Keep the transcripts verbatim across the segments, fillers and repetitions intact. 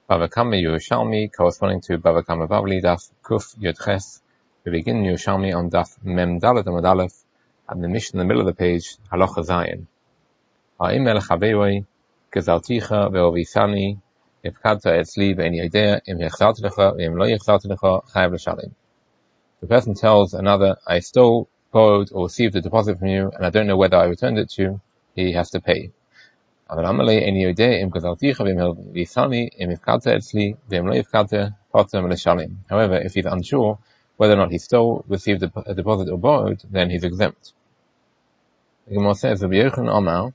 Bava Kama Yerushalmi, corresponding to Bava Kama Bavli, Daf Kuf Yud Ches. We begin Yerushalmi on Daf Mem Dalet Amud Aleph, at the Mishnah in the middle of the page, Halacha Zayin. Ha'im el Chaveioi, Gezalticha ve'ovisani, Ifkadta etzli ve'eni yodea, im yechzalti lecha, ve'im lo yechzalti lecha, chayav l'shalim. The person tells another, I stole, borrowed, or received a deposit from you, and I don't know whether I returned it to you, he has to pay. However, if he's unsure whether or not he stole, received a deposit or borrowed, then he's exempt. The Gemara says, Rabbi Yochanan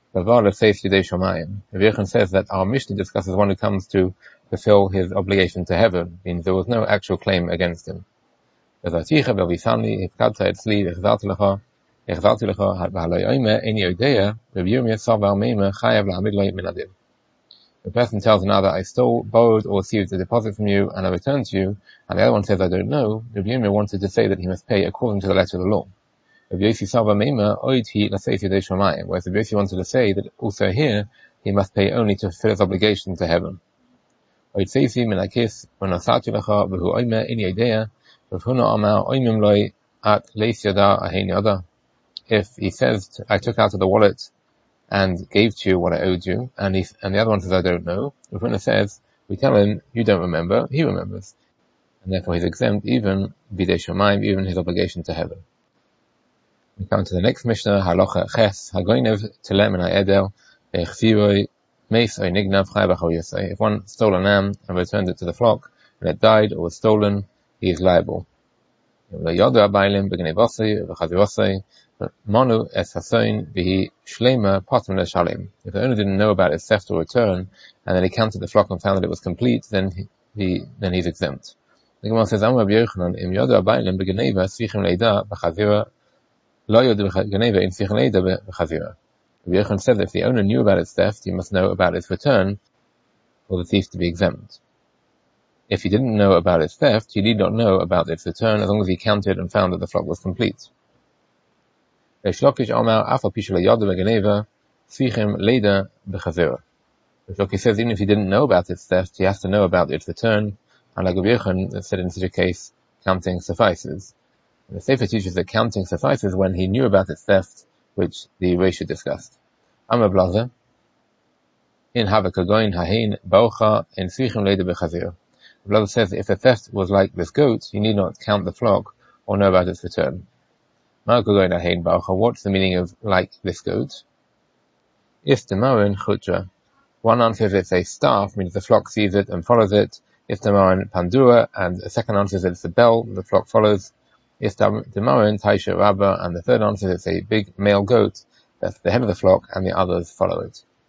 says that our Mishnah discusses one who comes to fulfill his obligation to heaven, means there was no actual claim against him. The person tells another, I stole, borrowed, or received a deposit from you, and I returned to you, and the other one says, I don't know. Rabbi Yirmiyah wanted to say that he must pay according to the letter of the law. Rabbi Yossi whereas Rabbi Yossi wanted to say that also here, he must pay only to fulfill his obligation to heaven. If he says, I took out of the wallet and gave to you what I owed you, and he, and the other one says, I don't know, the Ravuna says, we tell him, you don't remember, he remembers. And therefore he's exempt, even bidei shomayim, even his obligation to heaven. We come to the next Mishnah, Halacha Ches, Hagoinev telem and ha'edel, echziroi, meis oy nignav chay b'chol yosei. If one stole a lamb and returned it to the flock, and it died or was stolen, he is liable. Manu es hasoin v'hi shlema patim l'shalim. If the owner didn't know about its theft or return, and then he counted the flock and found that it was complete, then he, he then he's exempt. The Gemara says, Amar Rabbi Yochanan, im yodu abaylim b'geneva tzrichim leida b'chazira, lo yodu b'geneva in tzrichim leida b'chazira. Rabbi Yochanan said that if the owner knew about its theft, he must know about its return, for the thief to be exempt. If he didn't know about its theft, he need not know about its return, as long as he counted and found that the flock was complete. Reish Lakish Amar, Afal Pi shelo yada b'geneva, tzrichim leida b'chazira. Reish Lakish says even if he didn't know about its theft, he has to know about its return, and like Rabbi Yochanan said in such a case, counting suffices. And the Sefer teaches that counting suffices when he knew about its theft, which the Reisha discussed. Amar Blazer, in Havakagoin Hahin Baucha in tzrichim leida b'chazira. The Blazer says that if the theft was like this goat, you need not count the flock or know about its return. What's the meaning of like this goat? If the Marin Chutra, one answer is it's a staff, means the flock sees it and follows it. If the Marin Pandura, and the second answer is it's a bell, the flock follows. If the Marin Taisha Rabba, and the third answer is it's a big male goat, that's the head of the flock, and the others follow it.